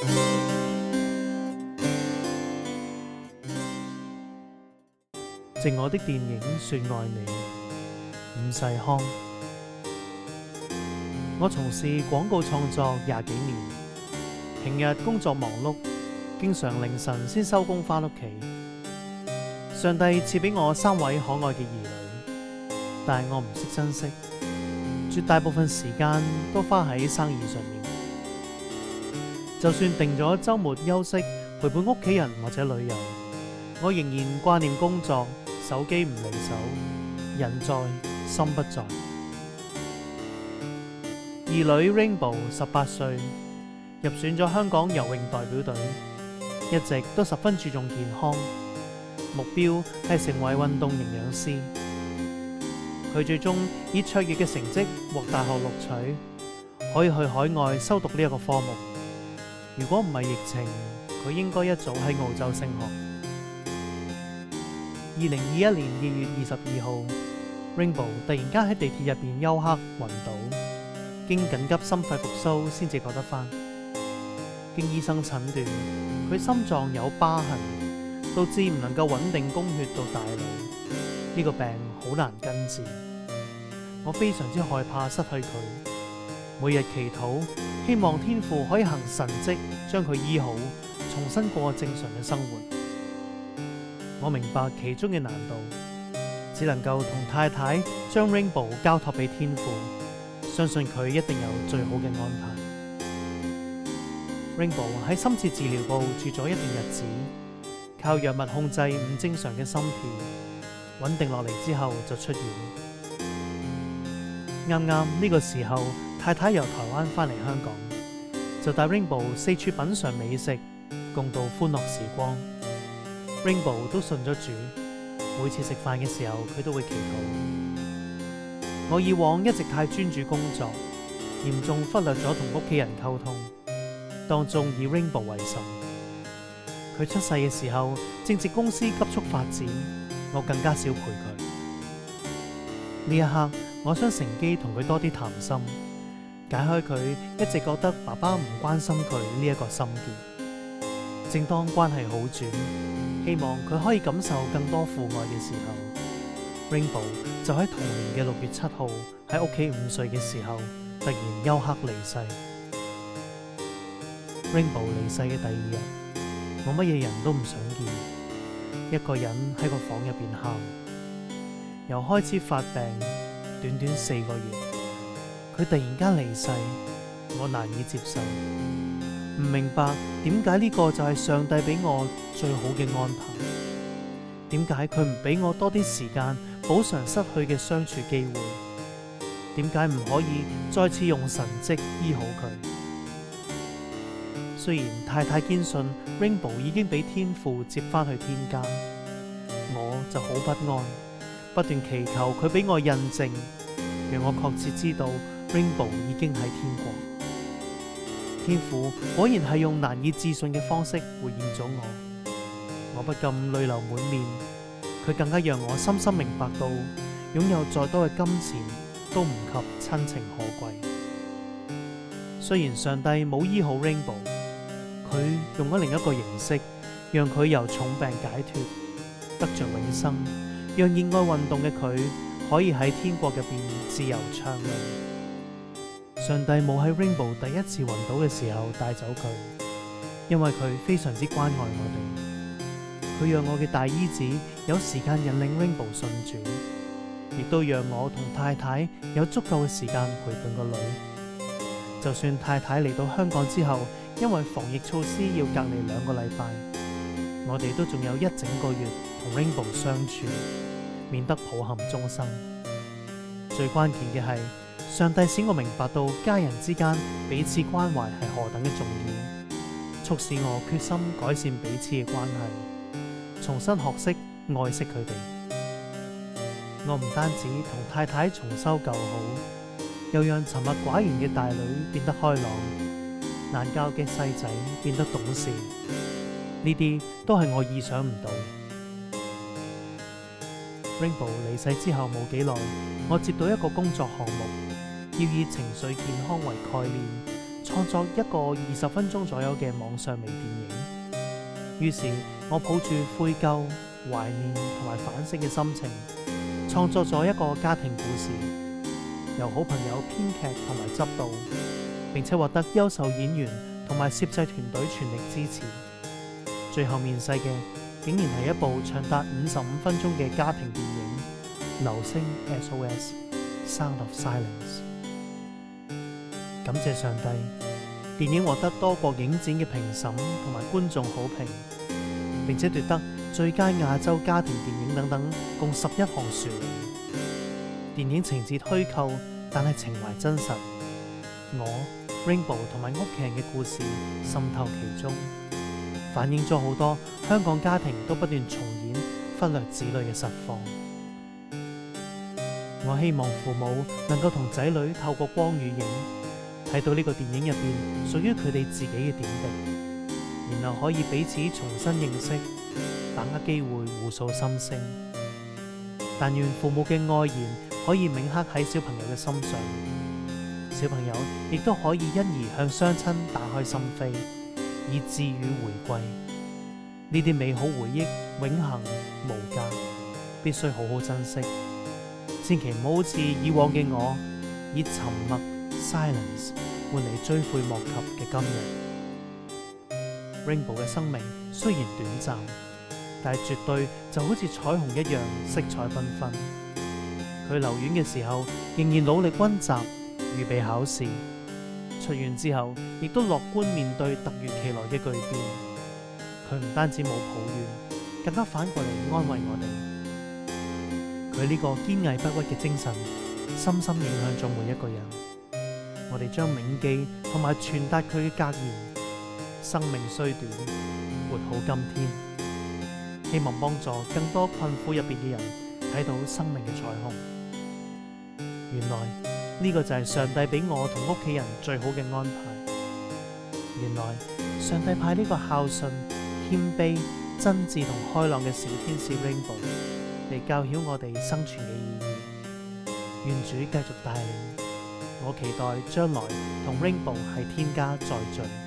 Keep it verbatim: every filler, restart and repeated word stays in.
藉我的電影說愛你，伍世康。我從事廣告創作廿幾年，平日工作忙碌，經常凌晨先收工返屋企。上帝賜俾我三位可愛嘅兒女，但係我唔識珍惜，絕大部分時間都花喺生意上面。就算定咗週末休息，陪伴屋企人或者旅遊，我仍然掛念工作，手機唔離手，人在心不在。兒女 Rainbow 十八歲，入選咗香港游泳代表隊，一直都十分注重健康，目標係成為運動營養師。佢最終以卓越嘅成績獲大學錄取，可以去海外修讀呢一個科目。如果唔係疫情，佢應該一早喺澳洲升學。二零二一年二月二十二號 Rainbow 突然間喺地鐵入邊休克暈倒，經緊急心肺復甦先至覺得返。經醫生診斷，佢心臟有疤痕，導致唔能夠穩定供血到大腦。呢、這個病好難根治，我非常之害怕失去佢，每日祈禱，希望天父可以行神蹟將佢醫好，重新過正常嘅生活。我明白其中嘅難度，只能夠同太太將 Rainbow 交託俾天父，相信佢一定有最好嘅安排。Rainbow 喺深切治療部住咗一段日子，靠藥物控制唔正常嘅心跳，穩定落嚟之後就出院。啱啱呢個時候，太太由台灣返嚟香港，就帶 Rainbow 四處品嘗美食，共度歡樂時光。Rainbow 都信咗主，每次食飯嘅時候佢都會祈禱。我以往一直太專注工作，嚴重忽略咗同屋企人溝通，當中以 Rainbow 為首。佢出世嘅時候正值公司急速發展，我更加少陪佢。呢一刻我想乘機同佢多啲談心，解開佢一直覺得爸爸唔關心佢呢一個心結。正當關係好轉，希望佢可以感受更多父愛嘅時候， Rainbow 就喺同年嘅六月七號喺屋企五歲嘅時候突然休克離世。Rainbow 離世嘅第二日，我乜嘢人都唔想見，一個人喺個房入邊喊。由開始發病短短四個月，佢突然間離世，我難以接受，唔明白點解呢個就係上帝俾我最好嘅安排。點解佢唔俾我多啲時間補償失去嘅相處機會？點解唔可以再次用神蹟醫好佢？雖然太太堅信 Rainbow 已經俾天父接返去天家，我就好不安，不斷祈求佢俾我印證，讓我確切知道 Rainbow 已經喺天國。天父果然係用難以置信嘅方式回應咗我，我不禁淚流滿面。佢更加讓我深深明白到，擁有再多嘅金錢都唔及親情可貴。雖然上帝冇醫好 Rainbow， 佢用咗另一個形式，讓佢由重病解脫，得着永生，讓熱愛運動嘅佢可以喺天國入邊自由暢泳。上帝冇喺 Rainbow 第一次暈倒嘅時候帶走佢，因為佢非常之關愛我哋。佢讓我嘅大姨子有時間引領 Rainbow 信主，亦都讓我同太太有足夠嘅時間陪伴個女。就算太太嚟到香港之後，因為防疫措施要隔離兩個禮拜，我哋都仲有一整個月同 Rainbow 相處，免得抱憾終生。最關鍵嘅係，上帝使我明白到家人之間彼此關懷係何等嘅重要，促使我決心改善彼此嘅關係，重新學識愛惜佢哋。我唔單止同太太重修舊好，又讓沉默寡言嘅大女變得開朗，難教嘅細仔變得懂事，呢啲都係我意想唔到。Rainbow 離世之後冇幾耐，我接到一個工作項目，要以情緒健康為概念， 創作一個二十分鐘左右嘅網上微電影。於是我抱住悔疚、懷念同埋反省嘅心情，創作咗一個家庭故事，由好朋友編劇同埋執導，並且獲得優秀演員同埋攝製團隊全力支持。最後面世嘅竟然係一部長達五十五分鐘嘅家庭電影《流星 S O S Sound of Silence》。感謝上帝，電影獲得多個影展嘅評審同埋觀眾好評，並且奪得最佳亞洲家庭電影等等共十一項殊榮。電影情節虛構，但係情懷真實。我 Rainbow 同埋屋企人嘅故事滲透其中，反映咗好多香港家庭都不斷重演忽略子女嘅實況。我希望父母能夠同仔女透過光與影，睇到呢個電影入邊屬於佢哋自己嘅點滴，然後可以彼此重新認識，把握機會互訴心聲。但願父母嘅愛言可以銘刻喺小朋友嘅心上，小朋友亦都可以因而向雙親打開心扉，以至於回歸。呢啲美好回憶永恆無價，必須好好珍惜。千祈唔好好似以往嘅我，以沉默 silence 換嚟追悔莫及嘅今日。Rainbow 嘅生命雖然短暫，但係絕對就好似彩虹一樣色彩繽紛。佢留院嘅時候仍然努力溫習，預備考試。出院之後亦都樂觀面對突如其來嘅巨變。佢唔單止冇抱怨，更加反過嚟安慰我哋。佢呢個堅毅不屈嘅精神深深影響咗每一個人。我哋將銘記同埋傳達佢嘅格言：生命雖短，活好今天。希望幫助更多困苦入邊嘅人睇到生命嘅彩虹。原來呢個就係上帝俾我同屋企人最好嘅安排。原來上帝派呢個孝順、謙卑、真摯同開朗嘅小天使 Rainbow 嚟教曉我哋生存嘅意義。願主繼續帶領，我期待將來同 Rainbow係天家再聚。